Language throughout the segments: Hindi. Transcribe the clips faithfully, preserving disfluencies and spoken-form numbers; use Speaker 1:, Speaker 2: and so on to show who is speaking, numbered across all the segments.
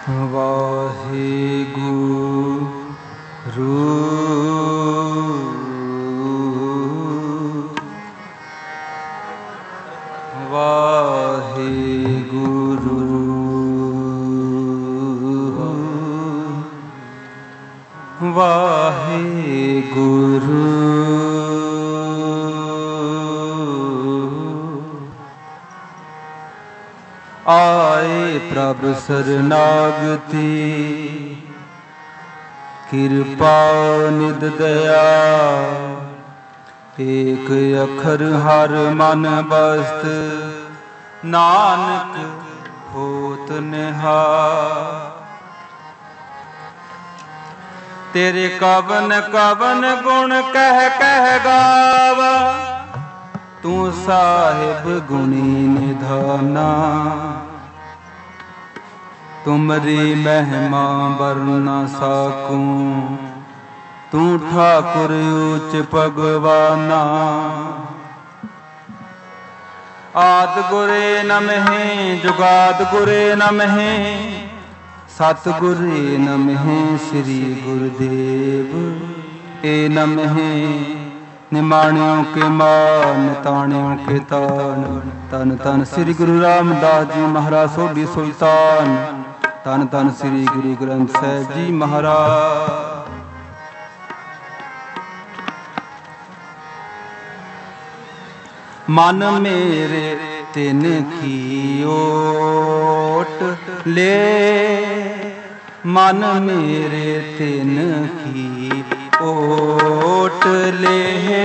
Speaker 1: वाहिगुरु वाहिगुरु वाहिगुरु आए प्रभ शरणागति कृपा निध दया एक अखर हर मन बस्त नानक होत निहार। तेरे कवन कवन गुण कह कह गावा तू साहिब गुणी निधाना। तुमरी महिमा बरना साकूं तू ठाकुर उच्च भगवाना। आद गुरे नमः जुगाद गुरे नमः सतगुरे नमः श्री गुरुदेव ए नमः। निमाणियों के मान ताणियों के तान तन तन श्री गुरु रामदास जी महाराज सोभी सुल्तान तन तन श्री गुरु ग्रंथ साहिब जी महाराज। मन मेरे तिन की ओट ले मन मेरे तिन की ओट ले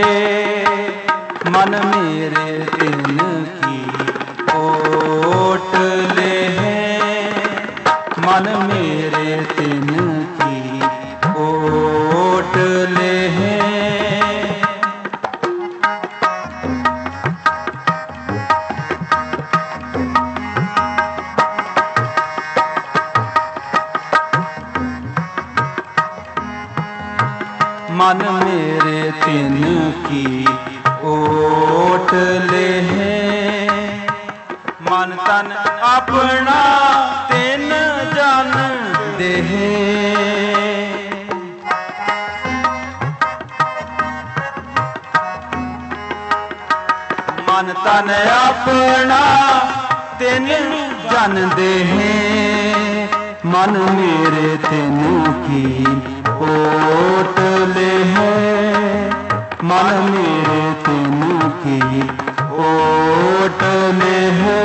Speaker 1: मन मेरे तिन की ओट ले मन मेरे तिन की ओट ले। मन मेरे तिन की ओट ले मन तन अपना तिन जन दे। मन तन अपना तिन जन दे मन मेरे तिन की ओट ले मन मेरे तिन की ओट ले।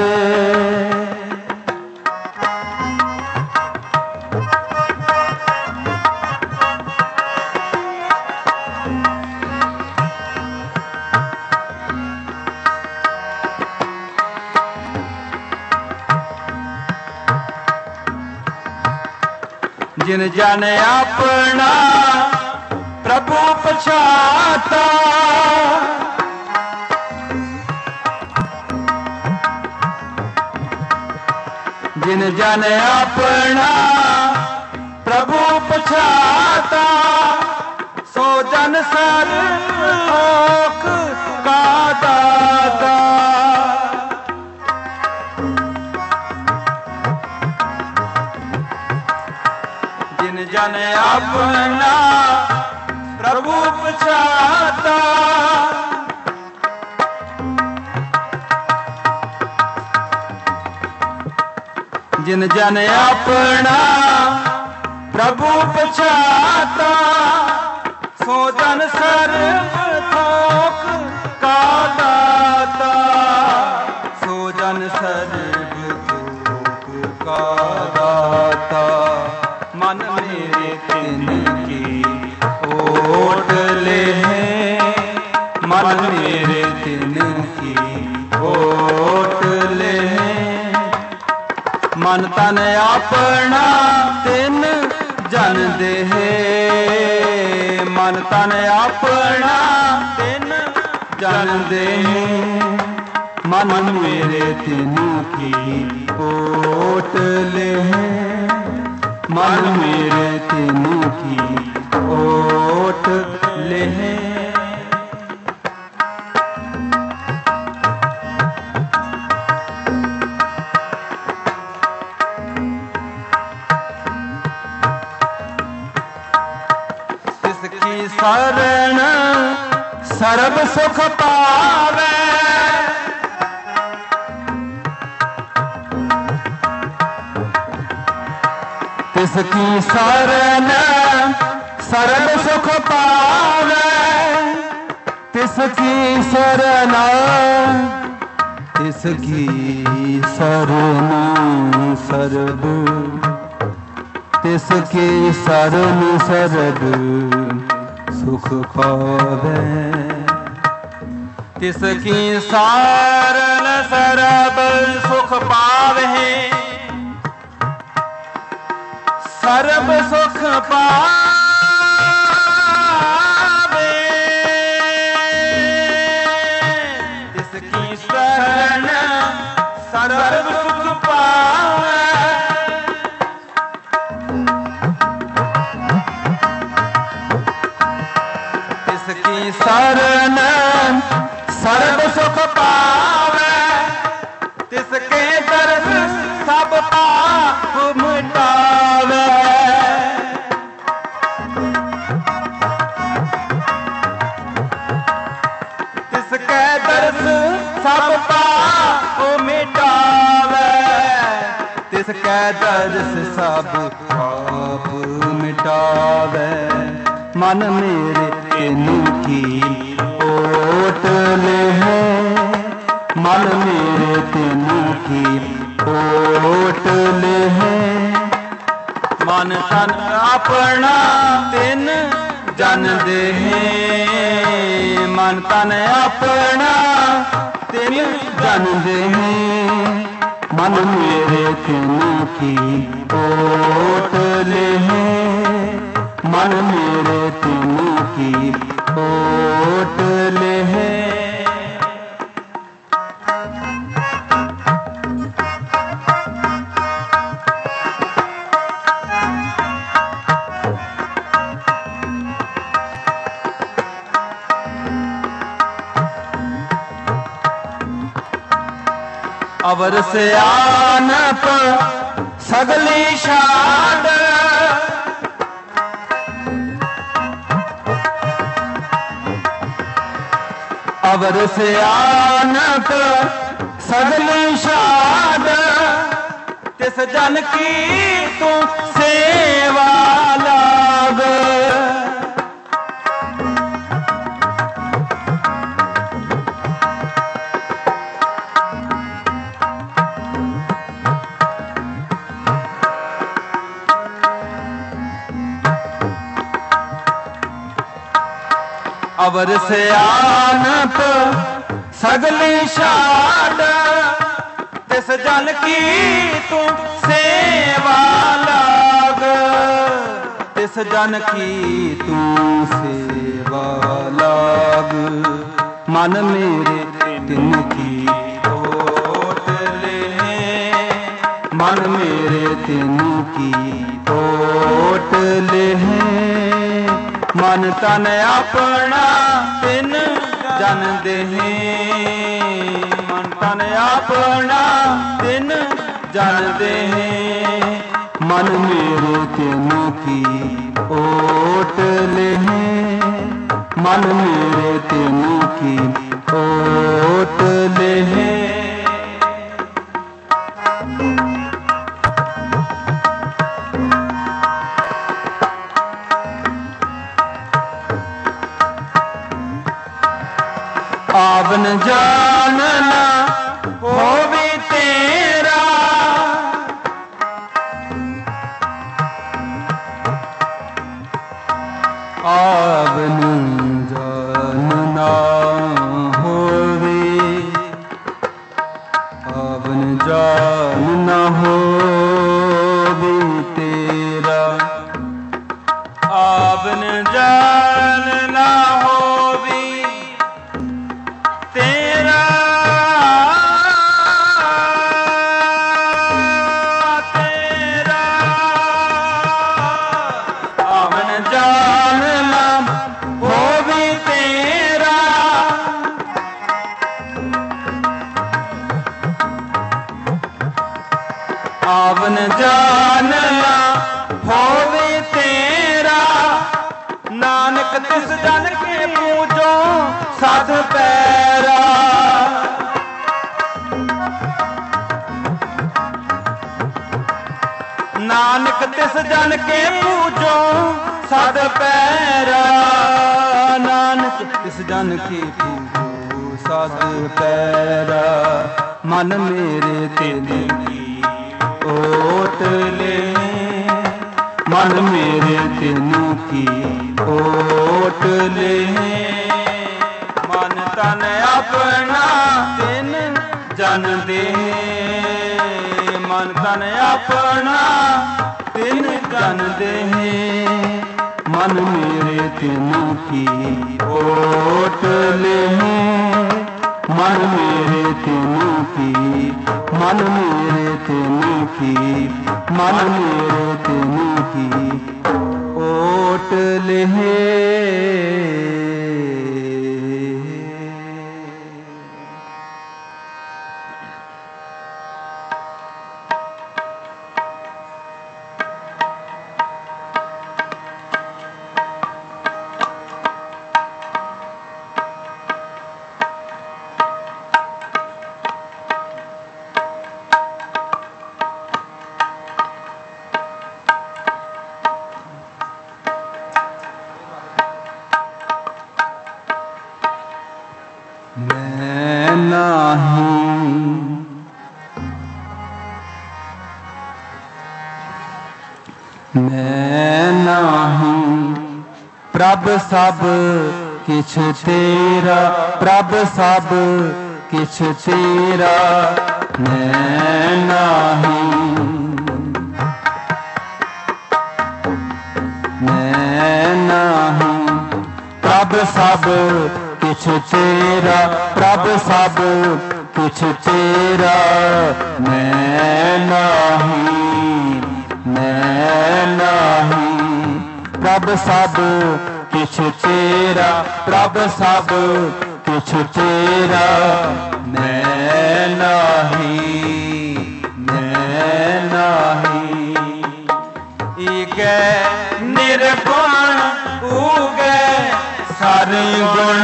Speaker 1: जिन जन अपना प्रभु पछाता जिन जन अपना प्रभु पछाता सो जन सर्वलोक का दाता। जन अपना प्रभु पछाता जिन जन अपना प्रभु पछाता सो जन सर्वलोक का दाता सो जन सर्वलोक का दाता। मन मेरे तिन की ओट ले मन मेरे तिन की ओट ले मन तन अपना तिन जन दे मन तन अपना तिन जन दे मन मेरे तिन की ओट ले मन मेरे तिन की ओट ले। शरण सर्ब सुख पावे। तिसकी शरण सर्ब सुख पावे। तिसकी शरण तिसकी शरण सर्ब तिसकी शरण सर्ब सुख पावे। तिसकी शरण सर्ब सुख पावे। सर्ब सुख पावे। तिसकी शरण सर्ब सुख पावे। तिसकी शरण सर्ब सुख पावे। तिसके दर्श सब पाप मिटावे। तिसके दर्श सब पाप मिटावे। तिसके दर्श सब पाप मिटावे। मन मेरे तेनू की ओट ले है। मन मेरे तेनू की ओट ले है। मन तन अपना तिन जन दे है। मन तन अपना तिन जन दे है। मन मेरे तेनू की ओट ले है। मन मेरे तेनू की ओट ले है। अवर से आनप सगली शाद। अवर से आनप सगली शाद। तिस जन की तू सेवा लाग। अवर से आनप सगली शाद। तिस जन की तू सेवा लाग। तिस जन की तू सेवा लाग। मन मेरे तिनकी ओट ले। मन मेरे तिनकी ओट ले। मन तन अपना तिन जन दे। मन तन अपना तिन जन दे। मन मेरे तिन की ओट ले। मन मेरे तिन की ओट ले। आवन जानना हो भी तेरा। आवन जानना हो भी तिस जन के पूजो साध पैरा। नानक तिस जन के पूजो साध पैरा। नानक तिस जन के पूजो साध पैरा। मन मेरे तेने की ओट ले, मन मेरे तेने की ओट ले। मन तन अपना तिन जन दे, मन तन अपना तिन जन दे। मन मेरे तेने की ओट ले, मन मेरे तेने की, मन मेरे तेने की, मन मेरे तेने की ओट ले। मैं नहीं, मैं नहीं प्रभ सब किछ तेरा, प्रभ सब किछ तेरा। मैं नहीं, मैं नहीं प्रभ सब किछ तेरा, प्रभ सब किछ तेरा। मैं नहीं, मैं नहीं प्रभ सब किछ तेरा, प्रभ सब किछ तेरा। मैं नहीं, मैं नहीं ईगै निर्गुण उगै सारे गुण।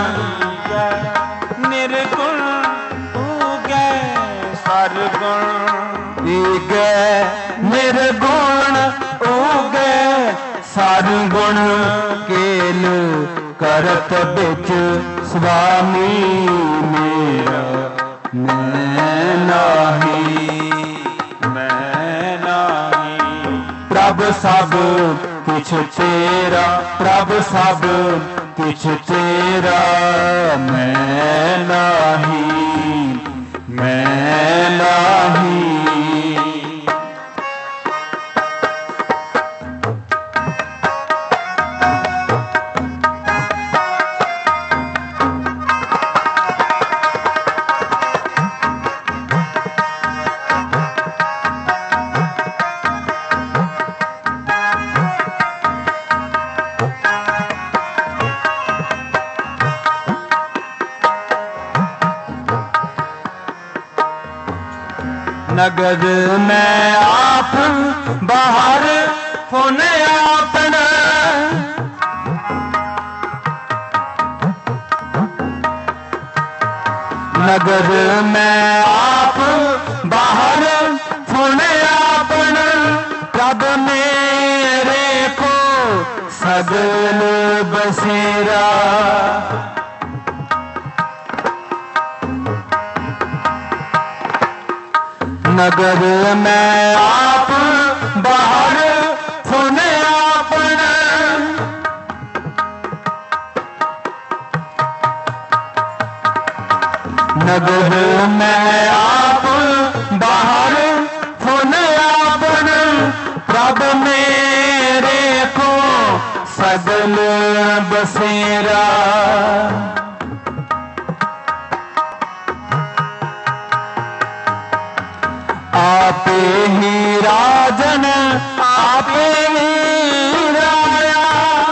Speaker 1: निर्गुण उगै सारे गुण, ईगै निर्गुण उगै सारे गुण। केल करत बिच स्वामी मेरा। मैं नहीं, मैं नहीं प्रभ सब किछ तेरा, प्रभ सब किछ तेरा। मैं नहीं, मैं नहीं नगर में आप बाहर फोने अपना। नगर में आप बाहर फोने अपना। कब मेरे को सगल बसेरा। नगर में आप बाहर फोने अपना। नगर में आप बाहर फोने अपना। प्रभ मेरे को सगल बसेरा। आपे ही राजन आपे ही राया।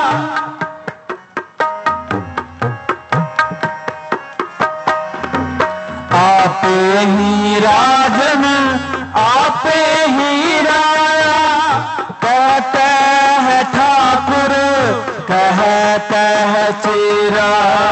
Speaker 1: आपे ही राजन आपे ही राया। कहते है ठाकुर कहते चेरा।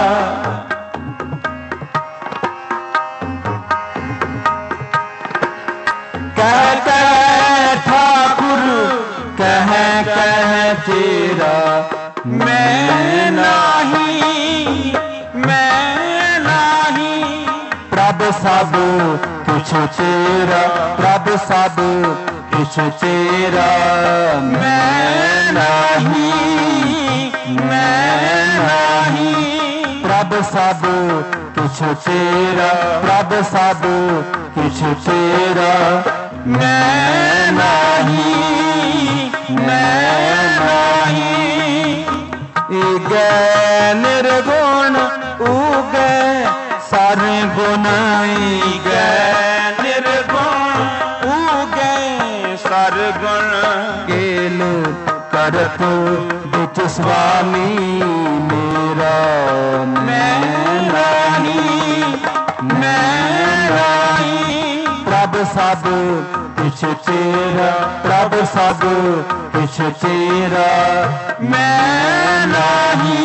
Speaker 1: कह कह ठाकुर कह कह तेरा, मैं नाही मैं नाही। प्रभ सब कुछ तेरा, प्रभ सब कुछ तेरा, मैं नाही मैं नाही। प्रभ सब कुछ तेरा, प्रभ सब कुछ तेरा, मैं नाही मैं नाही। ईगै निर्गुण उगै सारे गुण, ईगै निर्गुण उगै सारे गुण। गेल करत बिच स्वामी मेरा, मैं नाही मैं नाही। प्रभ सब कुछ तेरा, प्रभ सब कुछ तेरा, मैं नाही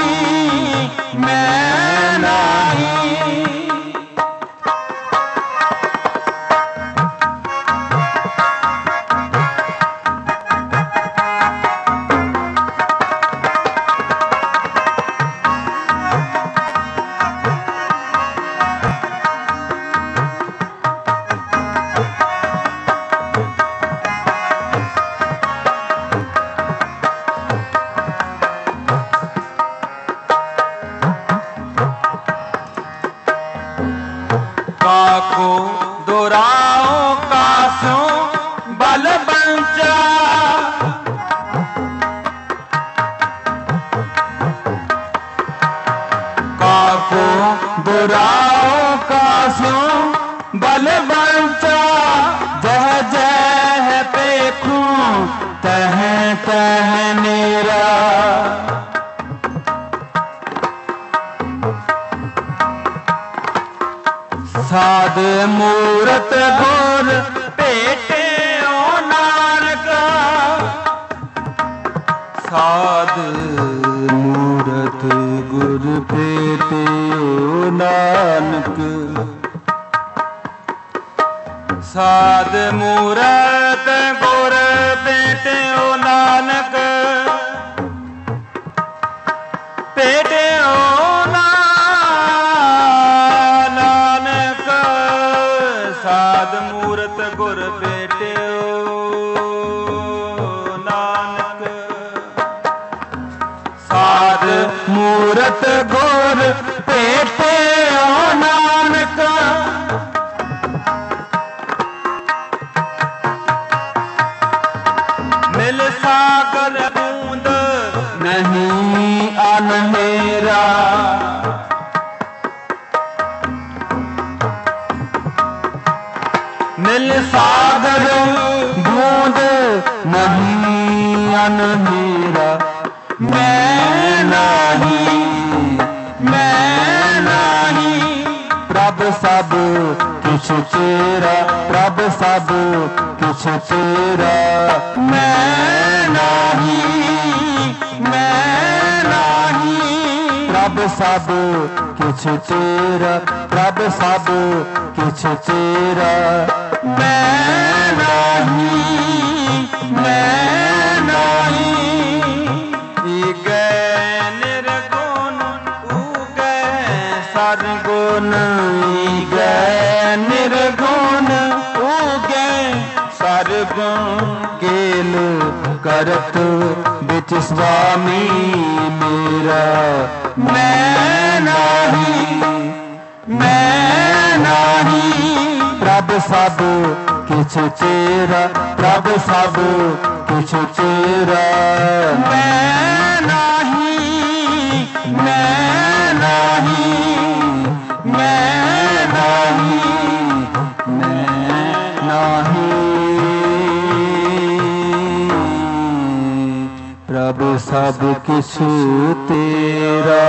Speaker 1: मैं नाही। काको दोराओ कासो बल बंचा, काको दोराओ कासो बल बंचा। जह जह पेखूं तह तह मेरा, साध मूरत गुर भेटे ओ नानक, साध मूरत गुर भेटे ओ नानक। साध मूरत गुर भेटे ओ नानक, भेटे ओ साध मूरत गुर भेटियो नानक। साध मूरत गुर भेटियो नानक। मिल सागर बूंद नहीं अनहेरा, मिल सागर बूंद नहीं अनहेरा, मैं नाही मैं नाही। प्रभ सब कुछ तेरा, प्रभ सब कुछ तेरा, मैं नाही मैं नाही। प्रभ सब कुछ तेरा, प्रभ सब कुछ तेरा, मैं नाही मैं नाही। ईगै निर्गुण उगै सरगुण, ईगै निर्गुण उगै सरगुण। गेल करत बिच स्वामी मेरा, मैं नाही मैं नाही। प्रभ सब कुछ तेरा, प्रभ सब कुछ तेरा, मैं नाही मैं नाही मैं नाही मैं नाही। प्रभ सब कुछ तेरा।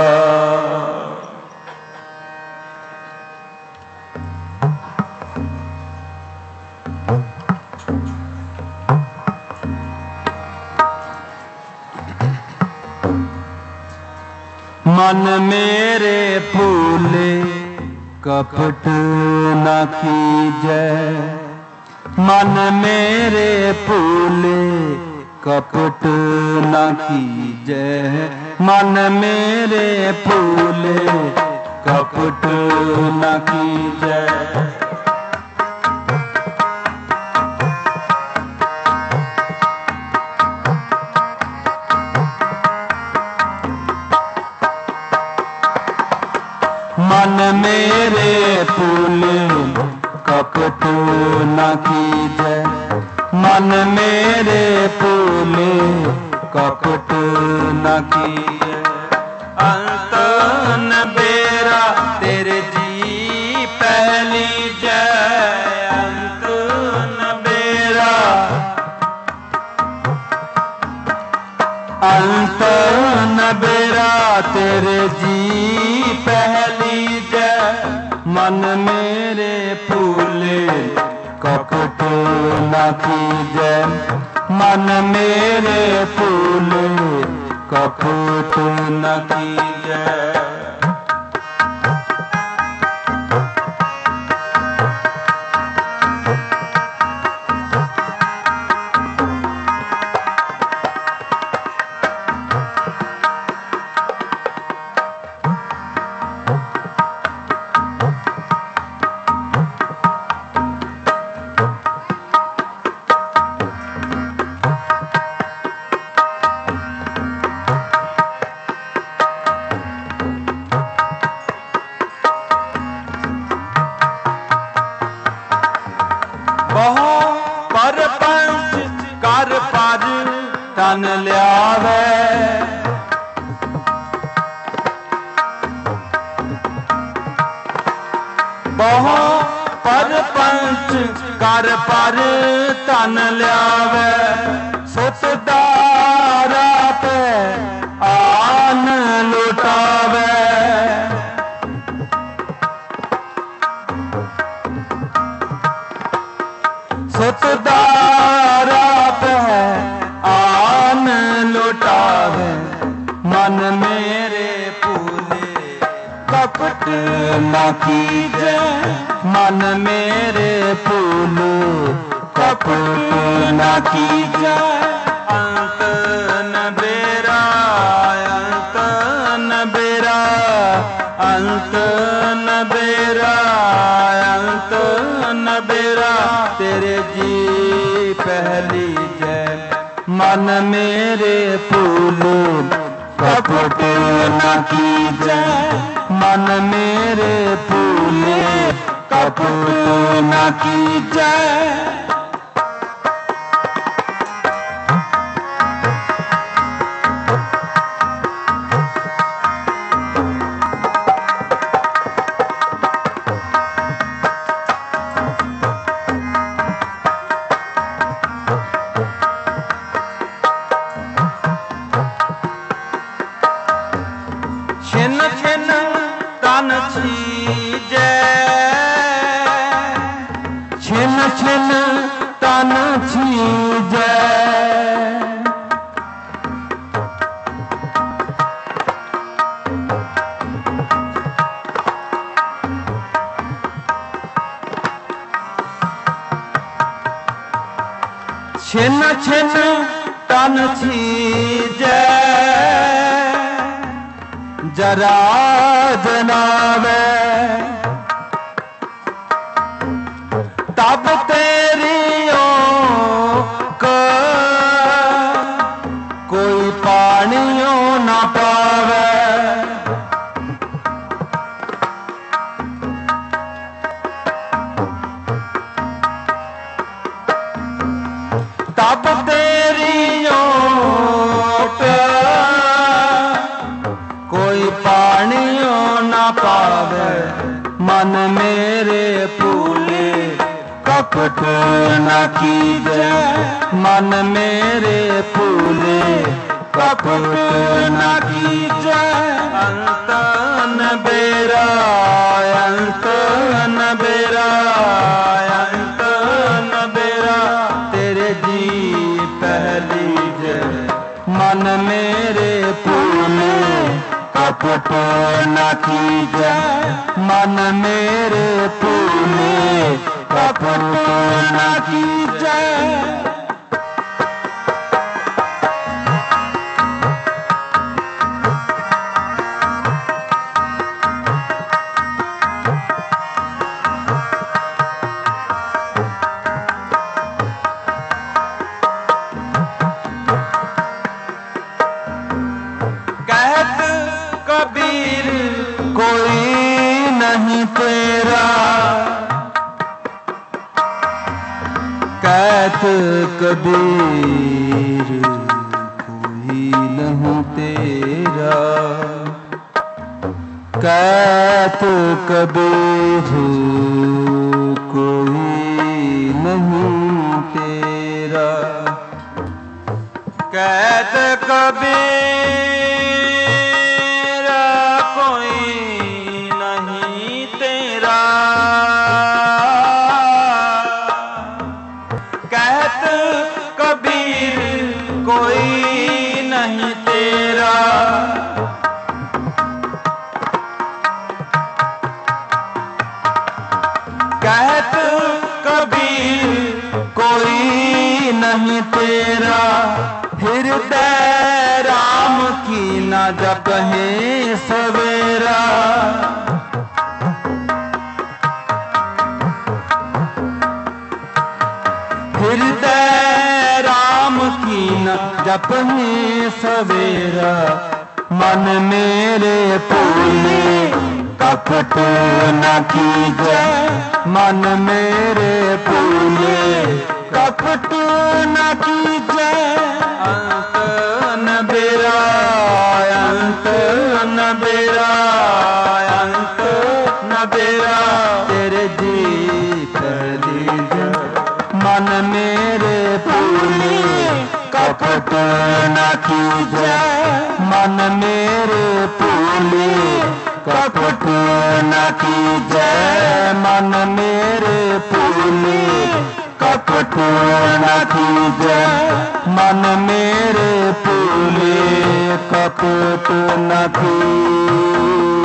Speaker 1: मन मेरे फूले कपट न कीजै, मन मेरे फूले कपट न कीजै, मन मेरे फूले कपट न कीजै। मन मेरे फूले कपट न कीजै, मन मेरे फूले कपट न कीजै। अंत न बेरा तेरे जी पहली जय, अंत न बेरा, अंत न बेरा तेरे जी पहली जय। मन मेरे फूले कपट न कीजै, मन मेरे फूले कपट न कीजै। बहु परपंच कर पर तन ल्यावे, बहु परपंच कर पर तन ल्यावे। सुत दारा पे आन लुटावे, सुत दारा पे आन लुटावे। मन मेरे फूले कपट न कीजै, मन मेरे फूले कपट न कीजै। अंत न बेरा, अंत न बेरा, अंत न बेरा, अंत न बेरा तेरे जी पहली जय। मन मेरे फूले कपट न कीजै, मन मेरे फूले कपट न कीजै। छिन छिन तन छीजै, छिन छिन तन छीजै। छिन छिन तन छीजै, जरा जनावे। तब तेरियों को कोई पानियों न पावे, तब तेरियों को कोई पानियों न पावे। मन मेरे फूले कपट न कीजै, मन मेरे फूले कपट न कीजै। अंत न बेरा, अंत न बेरा, अंत न बेरा तेरे जी पहली जय। मन मेरे फूले कपट न कीजै मन मेरे फूले कपट न कीजै। कबीर कोई नहीं तेरा, कहत कबीर कोई नहीं तेरा, कहत कबीर कोई नहीं तेरा, कहत कबीर कोई नहीं तेरा, कहत कबीर कोई नहीं तेरा, हृदय राम की न जपहे सवेरा, हृदय जपहे सवेरा, मन मेरे फूले कपट न कीजै, मन मेरे फूले कपट न कीजै। अंत न बेरा अंत न बेरा अंत न बेरा, तेरे जी कर लीजै मन मेरे फूले कपट न कीजै, मन मेरे फूले कपट न कीजै, मन मेरे फूले कपट न कीजै, मन मेरे फूले कपट न कीजै।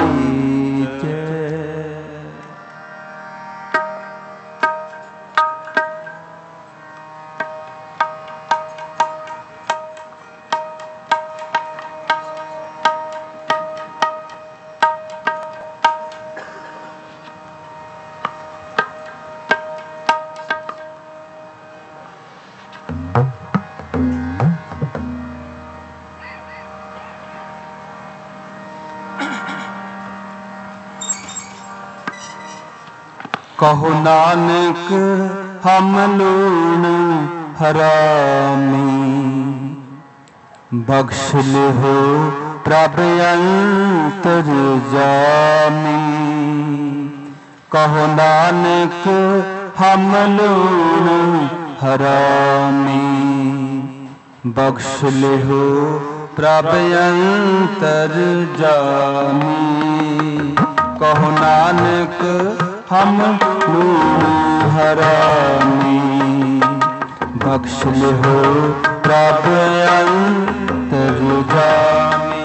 Speaker 1: कहो नानक हम लूण हरामी, बख्श हो प्रभ अंतर जामी। कहो नानक हम लूण हरामी, बख्श हो प्रभ अंतर जामी। कहो नानक हम लूण हरामी, बख्श हो प्रभ अंतर जामी।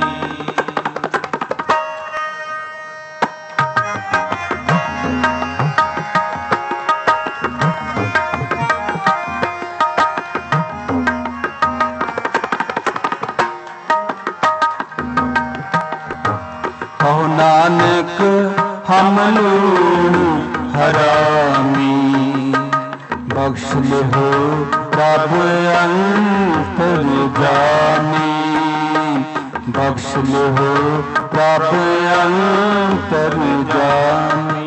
Speaker 1: कहो नानक हम लूण हरामी, बख्श हो प्रभ अंतर जामी। बख्श हो प्रभ अंतर जामी।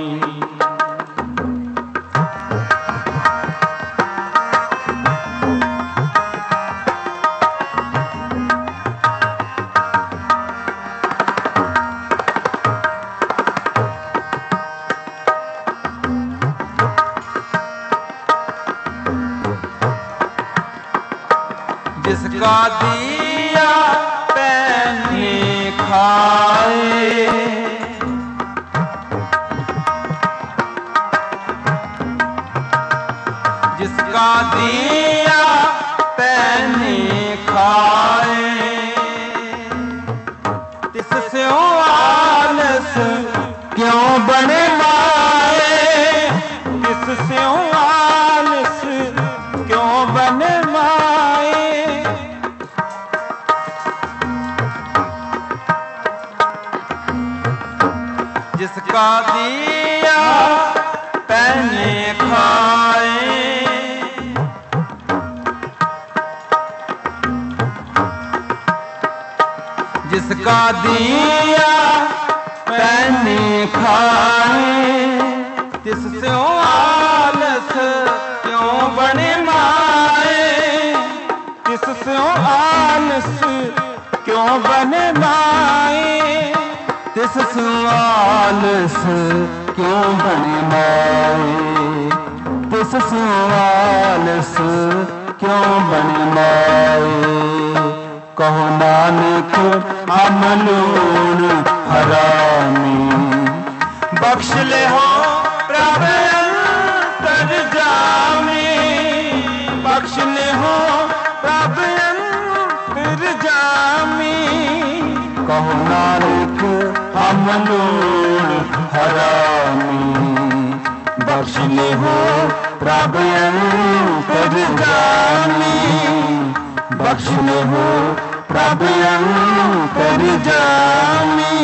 Speaker 1: जिसका दिया पैने खाए, जिसका दिया पैने खाए, तिससे जिसका दिया पहने खाए, जिसका दिया पहने खाए, तिससे आलस क्यों बने माए, तिससे आलस क्यों बने माए, तिससे आलस क्यों बने माए, तिससे आलस क्यों बने माए। कहो नानक हम लूण हरामी, बख्श ले हो प्रभु अंतर्जामी, बख्श ले हो प्रभु अंतर्जामी। कहो नानक हम लूण हरामी, बख्श ले हो प्रभु अंतर्जामी, बख्श ले हो प्रभु अंतर्जामी।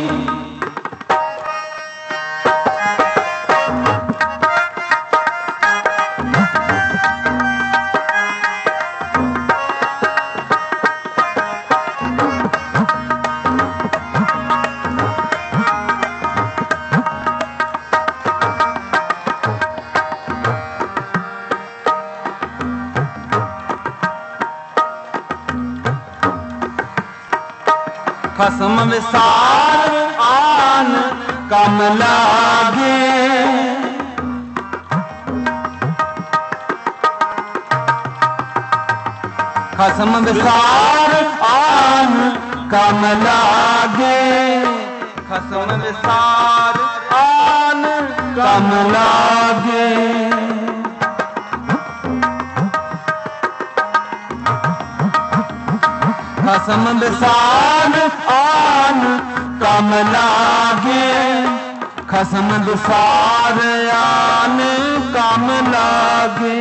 Speaker 1: खसम विसार आन कम लागे, खसम विसार आन कम लागे, खसम विसार आन कम लागे। खसम विसार आन कम लागे, खसम विसार आन कम लागे।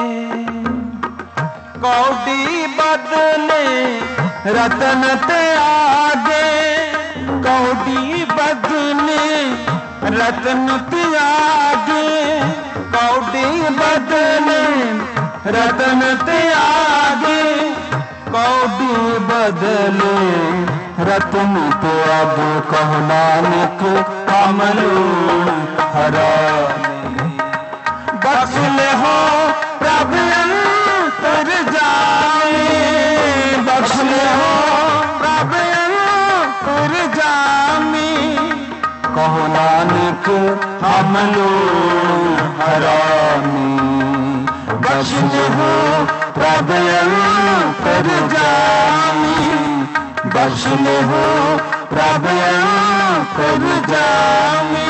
Speaker 1: कौडी बदले रतन ते आगे, कौडी बदले रतन ते आगे, कौडी बदले रतन ते आगे, कौडी बदले रतन तो अब कहो नानक हम लूण हरामी। बख्श ले हो प्रभु अंतर्जामी, बख्श ले हो प्रभु अंतर्जामी। कहो नानक हम लूण हरामी, बख्श ले हो प्रभु अंतर्जामी, बख्श ले हो प्रभु अंतर्जामी।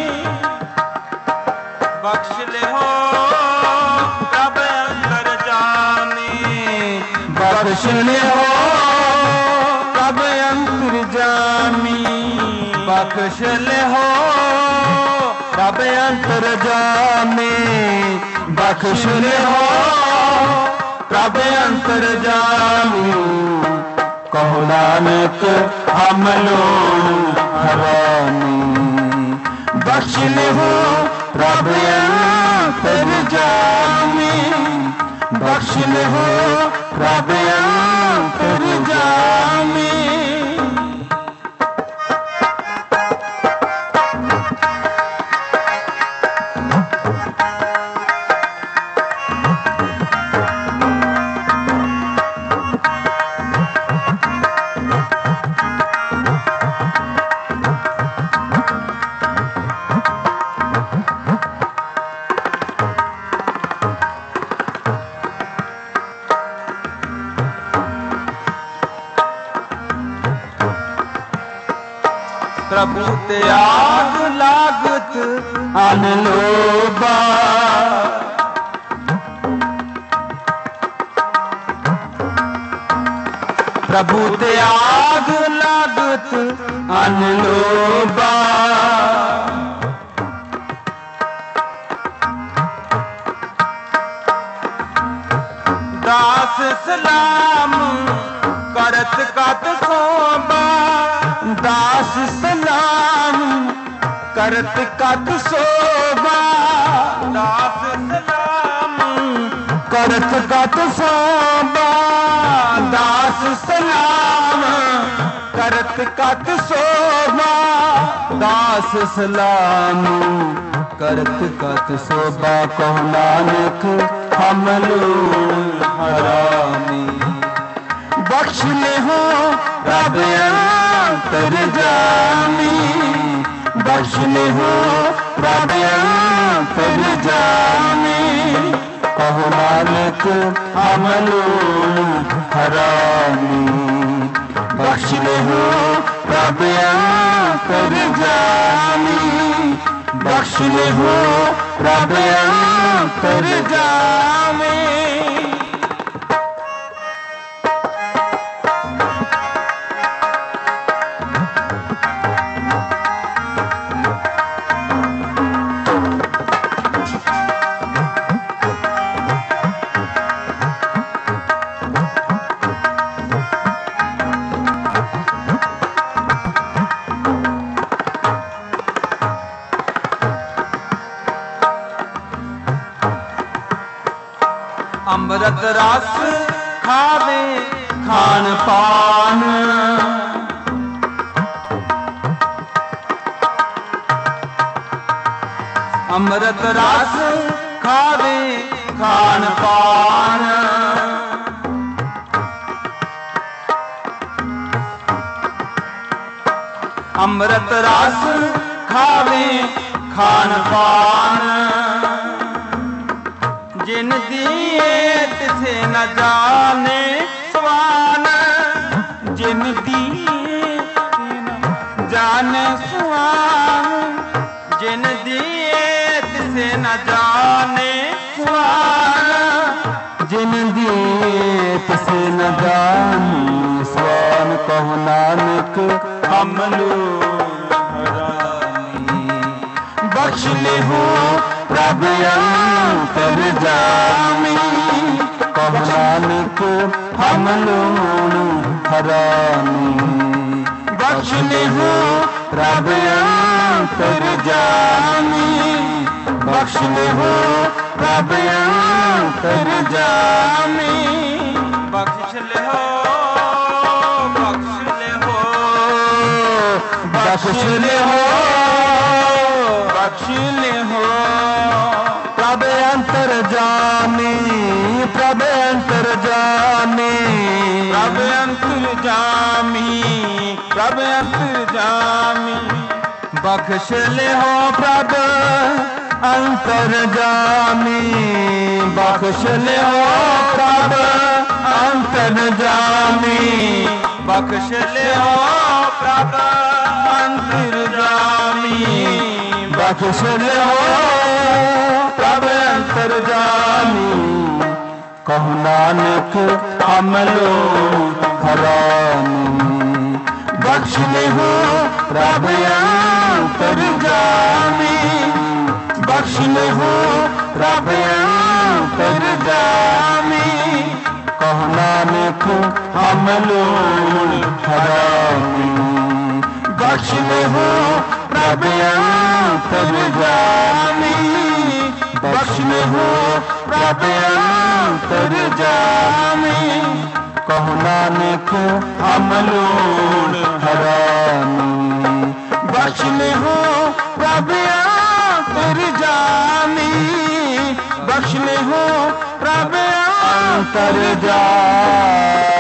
Speaker 1: बख्श ले हो प्रभु अंतर्जामी, बख्श ले हो प्रभु अंतर्जामी, बख्श ले हो प्रभु अंतर्जामी, बख्श ले हो प्रभु अंतर्जामी। कहो नानक हम लूण हरामी, बख्श ले हो प्रभु अंतर्जामी, बख्श ले हो प्रभु अंतर्जामी। प्रभु ते आग लागत अन लोबा, प्रभु ते आग लागत अन लोबा। दास सलाम करत कत सोबा, दास सलाम ਕਰਤ ਕਤ ਸੋਭਾ ਦਾਸ ਸਲਾਮ ਕਰਤ ਕਤ ਸੋਭਾ ਦਾਸ ਸਲਾਮ ਕਰਤ ਕਤ ਸੋਭਾ ਦਾਸ ਸਲਾਮ ਕਰਤ ਕਤ ਸੋਭਾ ਕਹੁ ਨਾਨਕ ਹਮ ਲੂਣ ਹਰਾਮੀ ਬਖਸ਼ ਲਿਹੋ ਰੱਬ ਅੰਤਰ ਜਾਮੀ ਬਖਸ਼ ਲਿਹੋ ਰੱਬ ਅੰਤਰ ਜਾਮੀ ਕਹੁ ਨਾਨਕ ਹਮ ਲੂਣ ਹਰਾਮੀ ਬਖਸ਼ ਲਿਹੋ ਰੱਬ ਅੰਤਰ ਜਾਮੀ ਬਖਸ਼ ਲਿਹੋ ਰੱਬ ਅੰਤਰ ਜਾਮੀ ਅੰਮ੍ਰਿਤ ਰਸ ਖਾਵੇ ਖਾਨ ਪਾਨ ਅੰਮ੍ਰਿਤ ਰਸ ਖਾਵੇ ਖਾਨ ਪਾਨ ਅੰਮ੍ਰਿਤ ਰਸ ਖਾਵੇ ਖਾਨ ਪਾਨ ਜਿਨ ਦੀਏ ਤਿਥੇ ਨ ਜਾਣੇ ਸਵਾਨ ਜਿਨ ਦੀਏ ਜਾਣੇ ਸਵਾਨ ਜਿਨ ਦੀਏ ਤਿਥੇ ਨ ਜਾਣੇ ਸਵਾਨ ਜਿਨ ਦੀਏ ਤਿਥੇ ਨ ਜਾਣੇ ਸਵਾਨ ਕਹੁ ਨਾਨਕ ਹਮ ਲੂਣ ਹਰਾਮੀ ਬਖਸ਼ ਲਿਹੋ ਰੱਬ ਅੰਤਰ ਜਾਮੀ ਕਹੁ ਨਾਨਕ ਹਮ ਲੂਣ ਹਰਾਮੀ ਬਖਸ਼ ਲਿਹੋ ਰੱਬ ਅੰਤਰ ਜਾਮੀ ਬਖਸ਼ ਲਿਹੋ ਰੱਬ ਅੰਤਰ ਜਾਮੀ ਬਖਸ਼ ਲਿਹੋ ਬਖਸ਼ ਲਿਹੋ ਬਖਸ਼ ਲਿਹੋ ਬਖਸ਼ ਲਿਹੋ ਪ੍ਰਭ ਅੰਤਰ ਜਾਮੀ ਪ੍ਰਭ ਅੰਤਰ ਜਾਮੀ ਪ੍ਰਭ ਅੰਤਰ ਜਾਮੀ ਪ੍ਰਭ ਅੰਤਰ ਜਾਮੀ ਬਖਸ਼ ਲਿਹੋ ਪ੍ਰਭ ਅੰਤਰ ਜਾਮੀ ਬਖਸ਼ ਲਿਹੋ ਪ੍ਰਭ ਅੰਤਰ ਜਾਮੀ ਬਖਸ਼ ਲਿਹੋ ਪ੍ਰਭ ਅੰਤਰ ਜਾਮੀ ਬਖਸ਼ ਲਿਹੋ ਪ੍ਰਭ ਅੰਤਰ ਜਾਮੀ ਕਹੁ ਨਾਨਕ ਹਮ ਲੂਣ ਹਰਾਮੀ ਬਖਸ਼ ਲਿਹੋ ਪ੍ਰਭ ਅੰਤਰ ਜਾਮੀ ਬਖਸ਼ ਲਿਹੋ ਪ੍ਰਭ ਅੰਤਰ ਜਾਮੀ ਕਹੁ ਨਾਨਕ ਹਮ ਲੂਣ ਹਰਾਮੀ ਬਖਸ਼ ਲਿਹੋ ਪ੍ਰਭ ਅੰਤਰ ਜਾਮੀ ਬਖਸ਼ ਲਿਹੋ ਪ੍ਰਭ ਅੰਤਰ ਜਾਮੀ ਕਹੁ ਨਾਨਕ ਹਮ ਲੂਣ ਹਰਾਮੀ ਬਖਸ਼ ਲਿਹੋ ਪ੍ਰਭ ਅੰਤਰ ਜਾਮੀ ਬਖਸ਼ ਲਿਹੋ ਪ੍ਰਭ ਅੰਤਰ ਜਾਮੀ